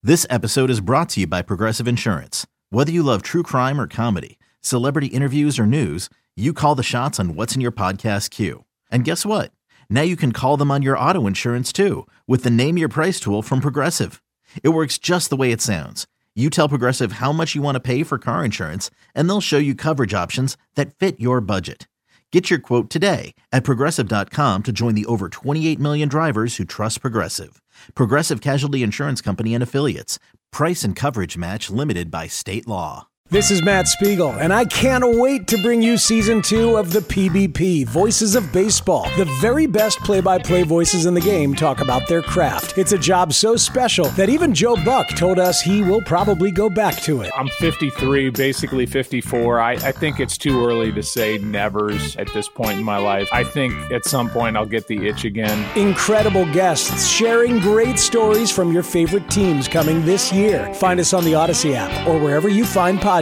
This episode is brought to you by Progressive Insurance. Whether you love true crime or comedy, celebrity interviews or news, you call the shots on what's in your podcast queue. And guess what? Now you can call them on your auto insurance too with the Name Your Price tool from Progressive. It works just the way it sounds. You tell Progressive how much you want to pay for car insurance, and they'll show you coverage options that fit your budget. Get your quote today at Progressive.com to join the over 28 million drivers who trust Progressive. Progressive Casualty Insurance Company and Affiliates. Price and coverage match limited by state law. This is Matt Spiegel, and I can't wait to bring you Season 2 of the PBP, Voices of Baseball. The very best play-by-play voices in the game talk about their craft. It's a job so special that even Joe Buck told us he will probably go back to it. I'm 53, basically 54. I think it's too early to say nevers at this point in my life. I think at some point I'll get the itch again. Incredible guests sharing great stories from your favorite teams coming this year. Find us on the Odyssey app or wherever you find podcasts.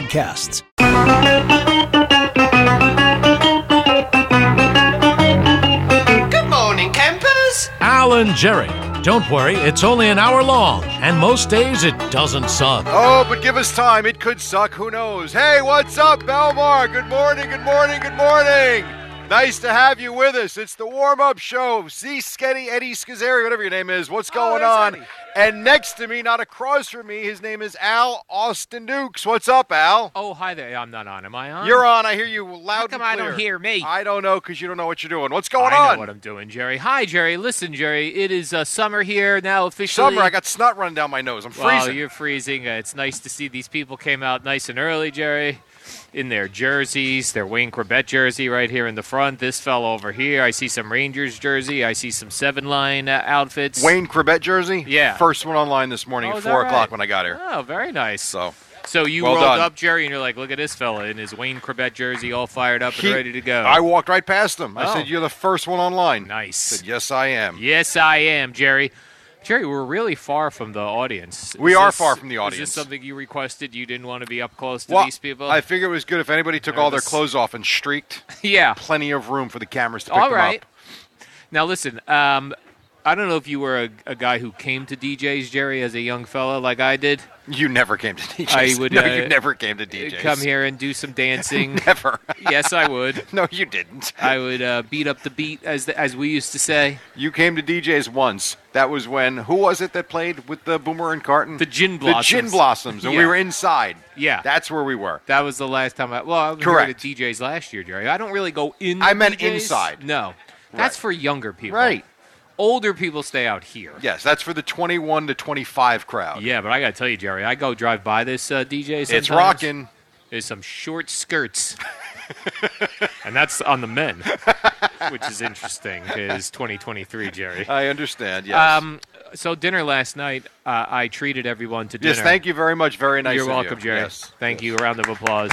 Good morning, campers. Alan Jerry. Don't worry, it's only an hour long, and most days it doesn't suck. Oh, but give us time. It could suck. Who knows? Hey, what's up, Belmar? Good morning, good morning, good morning. Nice to have you with us. It's the warm-up show. Z Sketty, Eddie Scazzeri, whatever your name is. What's going on? Eddie. And next to me, not across from me, his name is Al Austin Dukes. What's up, Al? Oh, hi there. I'm not on. Am I on? You're on. I hear you loud and clear. How come I don't hear me? I don't know, because you don't know what you're doing. What's going on? I know what I'm doing, Jerry. Hi, Jerry. Listen, Jerry, it is summer here now officially. Summer? I got snot running down my nose. I'm freezing. Well, you're freezing. It's nice to see these people came out nice and early, Jerry, in their jerseys, their Wayne Corbett jersey right here in the front. This fellow over here, I see some Rangers jersey. I see some 7-line outfits. Wayne Corbett jersey? Yeah. First one online this morning at 4 o'clock when I got here. Oh, very nice. So you well rolled done. up, Jerry, and you're like, look at this fella in his Wayne Corbett jersey all fired up and ready to go. I walked right past him. I Oh. said, you're the first one online. Nice. I said, yes, I am. Yes, I am, Jerry. Jerry, we're really far from the audience. We are far from the audience. Is this something you requested? You didn't want to be up close to these people? I figured it was good if anybody took all their clothes off and streaked. Yeah. Plenty of room for the cameras to pick All them right. up. Now, listen, I don't know if you were a guy who came to DJs, Jerry, as a young fella like I did. You never came to DJs. I would, no, you never came to DJs. Come here and do some dancing. Never. Yes, I would. No, you didn't. I would beat up the beat, as we used to say. You came to DJs once. That was when, who was it that played with the Boomer and Carton? The Gin Blossoms. The Gin Blossoms, and we were inside. Yeah. That's where we were. That was the last time I was Correct. here at DJs last year, Jerry. I don't really go in I meant DJs. inside. No. That's for younger people. Right. Older people stay out here. Yes, that's for the 21 to 25 crowd. Yeah, but I got to tell you, Jerry, I go drive by this DJ sometimes. It's rocking. There's some short skirts. And that's on the men, which is interesting because 2023, Jerry. I understand, yes. So dinner last night, I treated everyone to dinner. Yes, thank you very much. Very nice You're of welcome, you. Jerry. Yes. Thank you. A round of applause.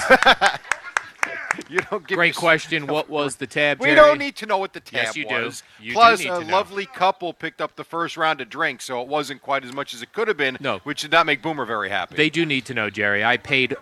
You don't give Great me question. What was the tab, Jerry? We don't need to know what the tab Yes, you do. was. You Plus, do need a to know. lovely couple picked up the first round of drinks, so it wasn't quite as much as it could have been, No. which did not make Boomer very happy. They do need to know, Jerry. I paid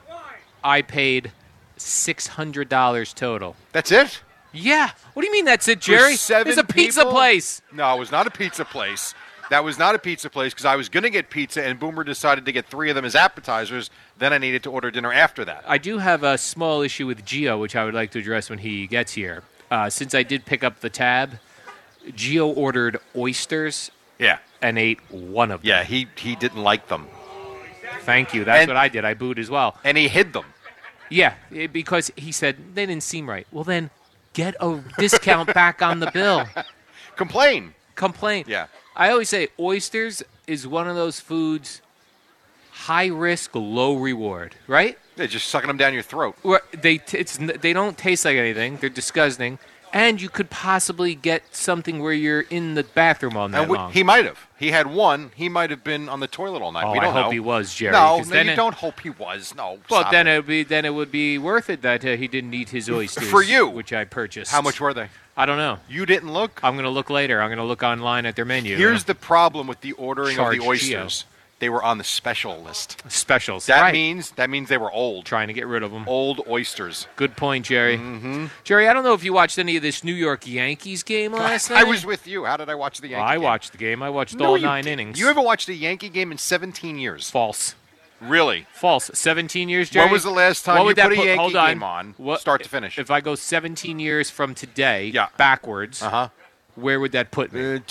$600 total. That's it? Yeah. What do you mean that's it, Jerry? For 7 It's a pizza people? place. No, it was not a pizza place. That was not a pizza place because I was going to get pizza, and Boomer decided to get 3 of them as appetizers. Then I needed to order dinner after that. I do have a small issue with Gio, which I would like to address when he gets here. Since I did pick up the tab, Gio ordered oysters Yeah. and ate one of them. Yeah, he didn't like them. Thank you. That's And- what I did. I booed as well. And he hid them. Yeah, because he said they didn't seem right. Well, then get a discount back on the bill. Complain. Yeah. I always say oysters is one of those foods, high risk, low reward, right? They're just sucking them down your throat. Where they don't taste like anything. They're disgusting. And you could possibly get something where you're in the bathroom all night long. He might have. He had one. He might have been on the toilet all night. Oh, we don't I hope know. he was, Jerry. No, 'cause no, then you don't hope he was. No. Well, stop then it. it would be worth it that he didn't eat his oysters For you. which I purchased. How much were they? I don't know. You didn't look? I'm going to look later. I'm going to look online at their menu. Here's the problem with the ordering of Charge the oysters. They were on the special list. Specials. That right. means they were old. Trying to get rid of them. Old oysters. Good point, Jerry. Mm-hmm. Jerry, I don't know if you watched any of this New York Yankees game last night. I was with you. How did I watch the Yankee game? I watched the game. I watched all 9 innings. You haven't watched a Yankee game in 17 years. False. Really? False. 17 years, Jerry? When was the last time you put a Yankee game on, start to finish? If I go 17 years from today backwards, where would that put me?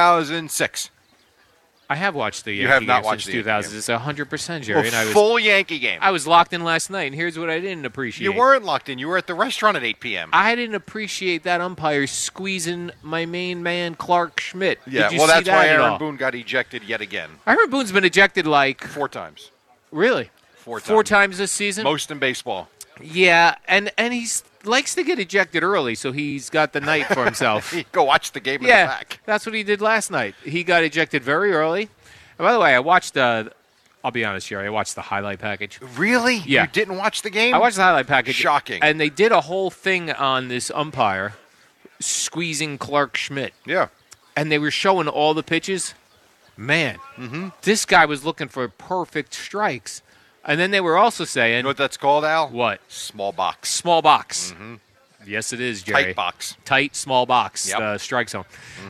2006. I have watched the Yankee You have not game watched since the 2000. It's 100%, Jerry. A full Yankee game. I was locked in last night, and here's what I didn't appreciate. You weren't locked in. You were at the restaurant at 8 p.m. I didn't appreciate that umpire squeezing my main man, Clark Schmidt. Yeah, Did you well, see that's that why at all? Aaron Boone got ejected yet again. Aaron Boone's been ejected like 4 times. Really? 4 times. 4 times this season? Most in baseball. Yeah, and he's likes to get ejected early, so he's got the night for himself. Go watch the game in the back. That's what he did last night. He got ejected very early. And by the way, I watched I'll be honest, Jerry, I watched the highlight package. Really? Yeah. You didn't watch the game? I watched the highlight package. Shocking. And they did a whole thing on this umpire squeezing Clark Schmidt. Yeah. And they were showing all the pitches. Man, this guy was looking for perfect strikes. And then they were also saying... You know what that's called, Al? What? Small box. Small box. Yes, it is, Jerry. Tight box. Tight, small box, strike zone.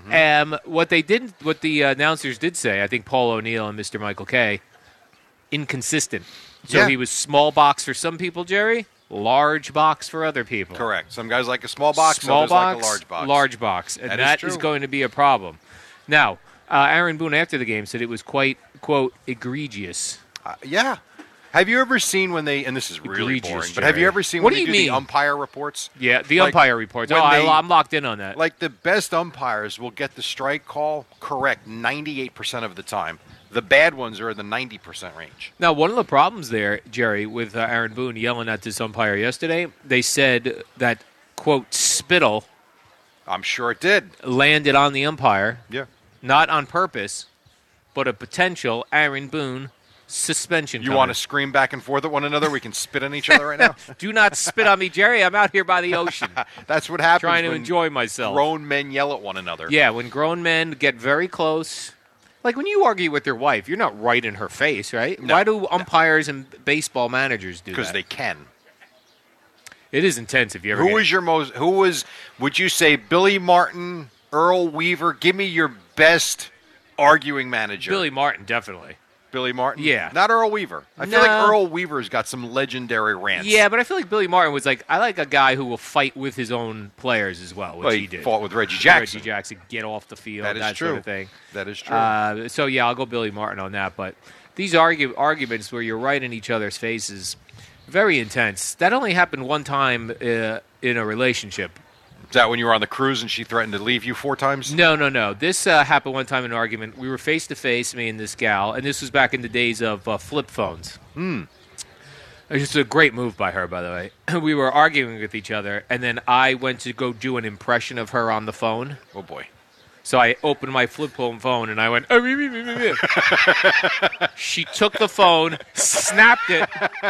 What the announcers did say, I think Paul O'Neill and Mr. Michael Kay, inconsistent. So he was small box for some people, Jerry, large box for other people. Correct. Some guys like a small box, small others box, like a large box. Large box. And that is going to be a problem. Now, Aaron Boone after the game said it was quite, quote, egregious. Yeah. Have you ever seen when they, and this is really Egregious, boring, but Jerry. have you ever seen What when do they you do mean? the umpire reports? Yeah, the Like, umpire reports. when I'm locked in on that. Like the best umpires will get the strike call correct 98% of the time. The bad ones are in the 90% range. Now, one of the problems there, Jerry, with Aaron Boone yelling at this umpire yesterday, they said that, quote, spittle I'm sure it did. landed on the umpire, Yeah. not on purpose, but a potential Aaron Boone suspension. You want to scream back and forth at one another? We can spit on each other right now. Do not spit on me, Jerry. I'm out here by the ocean That's what happens trying to when enjoy myself. grown men yell at one another. Yeah, when grown men get very close. Like when you argue with your wife, you're not right in her face, right? No, Why do umpires and baseball managers do that? Because they can. It is intense if you ever Would you say Billy Martin, Earl Weaver? Give me your best arguing manager. Billy Martin, definitely. Billy Martin? Yeah. Not Earl Weaver. I feel No. like Earl Weaver's got some legendary rants. Yeah, but I feel like Billy Martin was like, I like a guy who will fight with his own players as well, which Well, he did. fought with Reggie Jackson. Reggie Jackson, get off the field, That is that true. sort of thing. That is true. So, yeah, I'll go Billy Martin on that. But these arguments where you're right in each other's faces, very intense. That only happened one time in a relationship. Is that when you were on the cruise and she threatened to leave you 4 times? No. This happened one time in an argument. We were face-to-face, me and this gal, and this was back in the days of flip phones. It was just a great move by her, by the way. We were arguing with each other, and then I went to go do an impression of her on the phone. Oh, boy. So I opened my flip phone, and I went, "Oh, me, me, me, me, me." She took the phone, snapped it,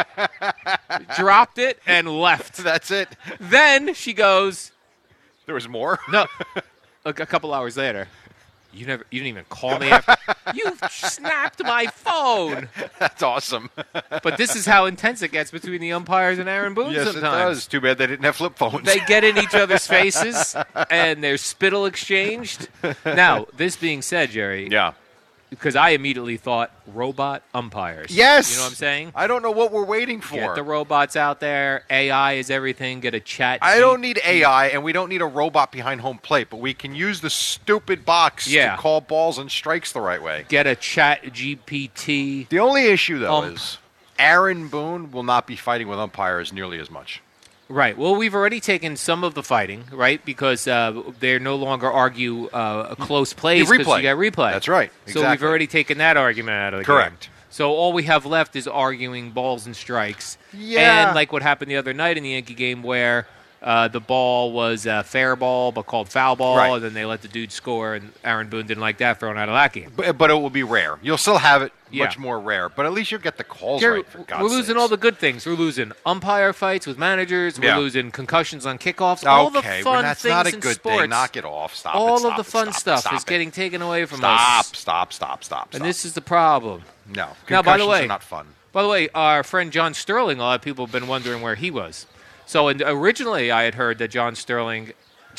dropped it, and left. That's it. Then she goes, There was more? no, like a couple hours later, you didn't even call me after. You snapped my phone. That's awesome. But this is how intense it gets between the umpires and Aaron Boone Yes, sometimes. it does. Too bad they didn't have flip phones. They get in each other's faces, and there's spittle exchanged. Now, this being said, Jerry, yeah. because I immediately thought robot umpires. Yes. You know what I'm saying? I don't know what we're waiting for. Get the robots out there. AI is everything. Get a chat. I don't need AI, and we don't need a robot behind home plate, but we can use the stupid box to call balls and strikes the right way. Get a chat GPT. The only issue, though, is Aaron Boone will not be fighting with umpires nearly as much. Right. Well, we've already taken some of the fighting, right? Because they no longer argue close plays because you got replay. That's right. Exactly. So we've already taken that argument out of the game. Correct. So all we have left is arguing balls and strikes. Yeah. And like what happened the other night in the Yankee game where the ball was a fair ball but called foul ball, Right. and then they let the dude score, and Aaron Boone didn't like that, thrown out of that game. But it will be rare. You'll still have it much more rare. But at least you'll get the calls Jerry, right, for God's we're losing sakes. all the good things. We're losing umpire fights with managers. We're Yeah. losing concussions on kickoffs. All the Okay, fun that's things not a in good sports. thing. Knock it off. Stop it. All Stop of the it, fun stop it, stuff stop is it. getting taken away from us. Stop. And this is the problem. No. Now, by the Concussions way, are not fun. By the way, our friend John Sterling, a lot of people have been wondering where he was. So originally I had heard that John Sterling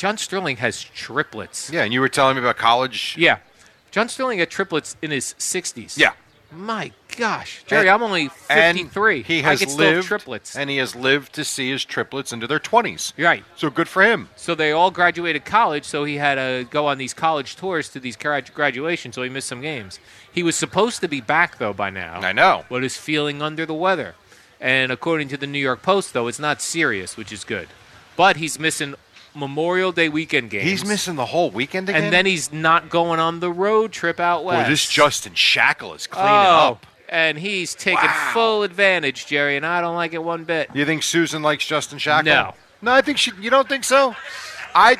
has triplets. Yeah, and you were telling me about college. Yeah. John Sterling had triplets in his 60s. Yeah. My gosh. Jerry, I'm only 53. And he has I could still have lived, triplets. and he has lived to see his triplets into their 20s. Right. So good for him. So they all graduated college, so he had to go on these college tours to these graduations, so he missed some games. He was supposed to be back, though, by now. I know. But is feeling under the weather. And according to the New York Post, though, it's not serious, which is good. But he's missing Memorial Day weekend games. He's missing the whole weekend again? And then he's not going on the road trip out west. Boy, this Justin Shackle is cleaning up. And he's taking full advantage, Jerry, and I don't like it one bit. You think Susan likes Justin Shackle? No. No, I think you don't think so? I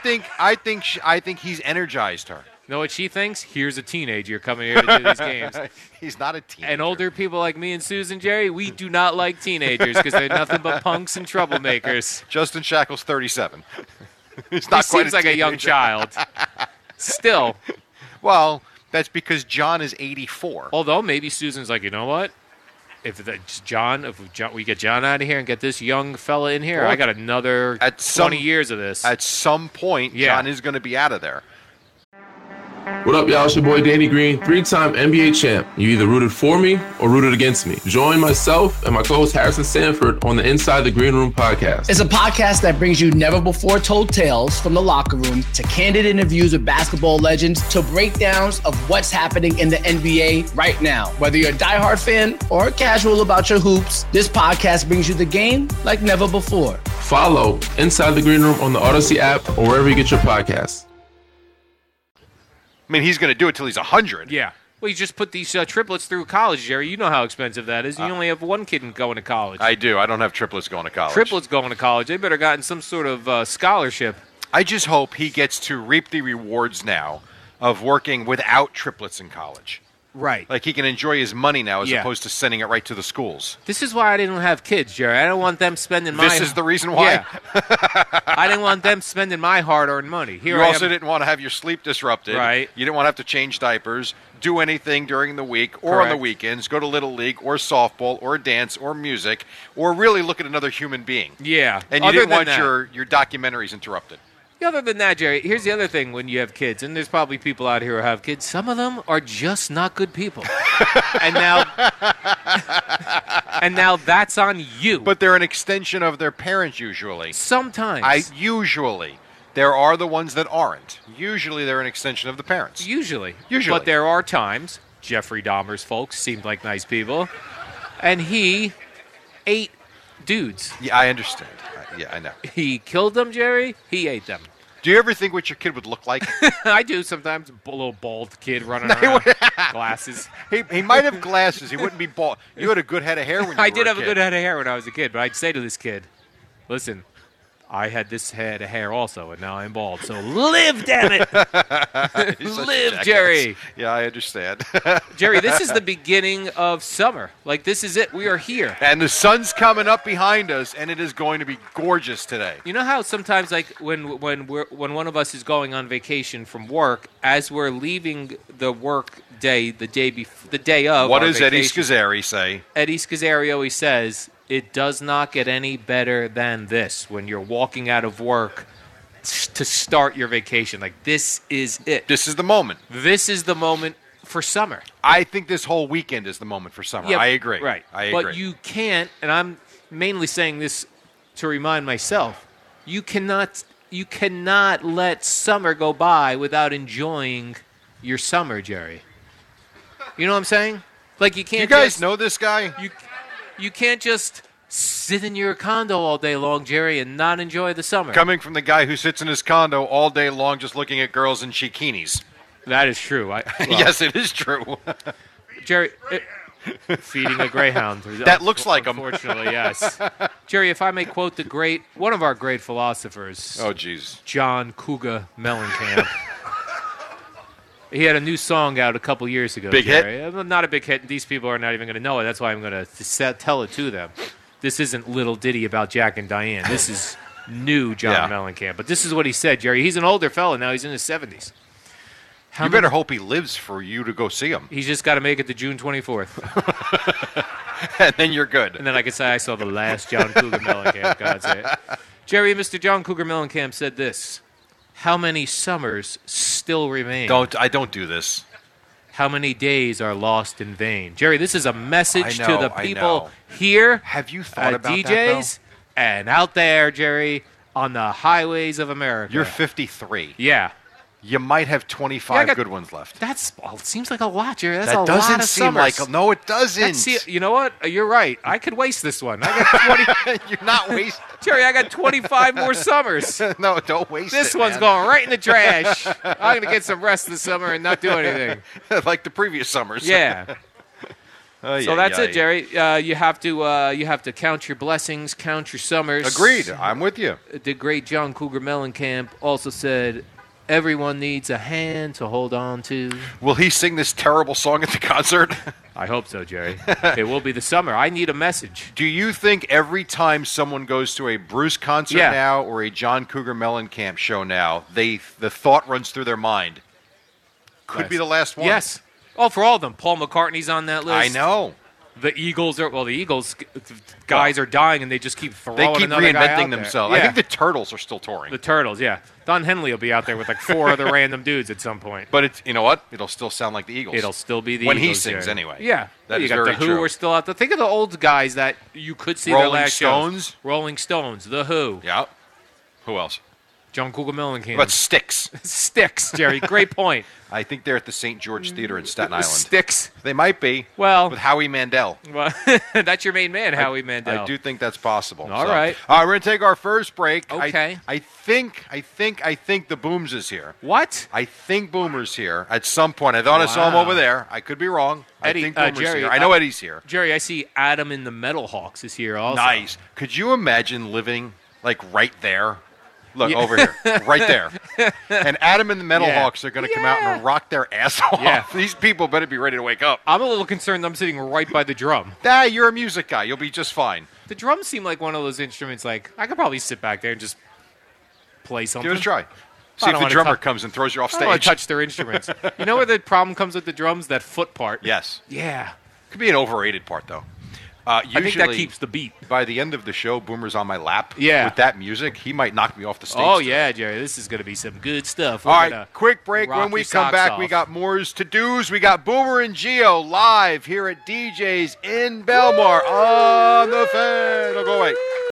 think he's energized her. You know what she thinks? Here's a teenager coming here to do these games. He's not a teenager. And older people like me and Susan, Jerry, we do not like teenagers because they're nothing but punks and troublemakers. Justin Shackle's 37. He's He not quite seems like a young teenager. child. Still. Well, that's because John is 84. Although maybe Susan's like, you know what? If we get John out of here and get this young fella in here, Well, I got another 20 years of this. At some point, Yeah. John is going to be out of there. What up, y'all? It's your boy Danny Green, 3-time NBA champ. You either rooted for me or rooted against me. Join myself and my co-host Harrison Sanford on the Inside the Green Room podcast. It's a podcast that brings you never-before-told tales from the locker room to candid interviews with basketball legends to breakdowns of what's happening in the NBA right now. Whether you're a diehard fan or casual about your hoops, this podcast brings you the game like never before. Follow Inside the Green Room on the Odyssey app or wherever you get your podcasts. I mean, he's going to do it till he's 100. Yeah. Well, you just put these triplets through college, Jerry. You know how expensive that is. You only have one kid going to college. I do. I don't have triplets going to college. Triplets going to college. They better gotten some sort of scholarship. I just hope he gets to reap the rewards now of working without triplets in college. Right. Like he can enjoy his money now as Yeah. opposed to sending it right to the schools. This is why I didn't have kids, Jerry. I don't want them spending my... This is the reason why? Yeah. I didn't want them spending my hard-earned money. Here You I also am. didn't want to have your sleep disrupted. Right. You didn't want to have to change diapers, do anything during the week or on the Correct. weekends, go to Little League or softball or dance or music, or really look at another human being. Yeah. And you Other didn't than want that- your documentaries interrupted. Other than that, Jerry, here's the other thing when you have kids, and there's probably people out here who have kids. Some of them are just not good people. and now that's on you. But they're an extension of their parents usually. Sometimes. Usually. There are the ones that aren't. Usually they're an extension of the parents. Usually. Usually. But there are times, Jeffrey Dahmer's folks seemed like nice people, and he ate dudes. Yeah, I understand. Yeah, I know. He killed them, Jerry. He ate them. Do you ever think what your kid would look like? I do sometimes. A little bald kid running around, glasses. He might have glasses. He wouldn't be bald. You had a good head of hair when you I were did a have a kid. good head of hair when I was a kid, but I'd say to this kid, listen, I had this head of hair also, and now I'm bald. So live, damn it. He's such a Live, jackass. Jerry. Yeah, I understand. Jerry, this is the beginning of summer. Like, this is it. We are here. And the sun's coming up behind us, and it is going to be gorgeous today. You know how sometimes, like, when one of us is going on vacation from work, as we're leaving the work day, the day of What our does Eddie vacation, Scazzeri say? Eddie Scazzeri always says, it does not get any better than this when you're walking out of work to start your vacation. Like, this is it. This is the moment. This is the moment for summer. I think this whole weekend is the moment for summer. I agree. Right. I agree. But you can't, and I'm mainly saying this to remind myself, you cannot let summer go by without enjoying your summer, Jerry. You know what I'm saying? Like, you can't You guys just, know this guy? you can't just sit in your condo all day long, Jerry, and not enjoy the summer. Coming from the guy who sits in his condo all day long just looking at girls in chikinis. That is true. Yes, it is true. Jerry, feeding a greyhound. That looks like him. Unfortunately, yes. Jerry, if I may quote one of our great philosophers, Oh, jeez. John Cougar Mellencamp. He had a new song out a couple years ago. Big Jerry. hit? Not a big hit. These people are not even going to know it. That's why I'm going to tell it to them. This isn't Little Ditty about Jack and Diane. This is new John Mellencamp. But this is what he said, Jerry. He's an older fella now. He's in his 70s. You better hope he lives for you to go see him. He's just got to make it to June 24th. And then you're good. And then I can say I saw the last John Cougar Mellencamp. God say it. Jerry, Mr. John Cougar Mellencamp said this. How many summers still remain? I don't do this. How many days are lost in vain? Jerry, this is a message to the people here. Have you thought about DJs that, and out there, Jerry, on the highways of America. You're 53. Yeah. You might have 25 good ones left. It seems like a lot, Jerry. That's that a doesn't lot of seem summers. like no, it doesn't. You know what? You're right. I could waste this one. I got 20. You're not wasting. Jerry, I got 25 more summers. No, don't waste this it, one's man. going right in the trash. I'm going to get some rest this summer and not do anything. Like the previous summers. Yeah. So that's it, Jerry. You have to count your blessings, count your summers. Agreed. I'm with you. The great John Cougar Mellencamp also said, everyone needs a hand to hold on to. Will he sing this terrible song at the concert? I hope so, Jerry. It will be the summer. I need a message. Do you think every time someone goes to a Bruce concert now or a John Cougar Mellencamp show now, the thought runs through their mind, could be the last one? Yes. Oh, for all of them. Paul McCartney's on that list. I know. The Eagles guys are dying, and they just keep throwing They keep another guy out reinventing there. themselves. Yeah. I think the Turtles are still touring. The Turtles, yeah. Don Henley will be out there with like 4 other random dudes at some point. But it's, you know what? It'll still sound like the Eagles. It'll still be the when Eagles. When he sings, Jerry. anyway. Yeah. That you is got very the Who true. are still out there. Think of the old guys that you could see Rolling their last Stones. shows. Rolling Stones. The Who. Yeah. Who else? John Cougar Mellencamp. But Styx. Styx, Jerry. Great point. I think they're at the St. George Theater in Staten Island. Styx. They might be. Well. With Howie Mandel. Well, that's your main man, Howie Mandel. I do think that's possible. All right. All right, we're going to take our first break. Okay. I think the Booms is here. What? I think Boomer's here at some point. I thought I saw him over there. I could be wrong. Eddie, I think Boomer's Jerry, here. I know Eddie's here. Jerry, I see Adam in the Metal Hawks is here also. Nice. Could you imagine living like right there? Look, over here. Right there. And Adam and the Metal Hawks are going to come out and rock their ass off. Yeah. These people better be ready to wake up. I'm a little concerned I'm sitting right by the drum. You're a music guy. You'll be just fine. The drums seem like one of those instruments, like, I could probably sit back there and just play something. Give it a try. See if the drummer comes and throws you off I don't want stage. to touch their instruments. You know where the problem comes with the drums? That foot part. Yes. Yeah. Could be an overrated part, though. Usually, I think that keeps the beat. By the end of the show, Boomer's on my lap. Yeah. With that music, he might knock me off the stage. Oh, today. yeah, Jerry. This is going to be some good stuff. All right, quick break. When we come back, we got more's to-dos. We got Boomer and Geo live here at DJ's in Belmar on the Fan. Don't go away.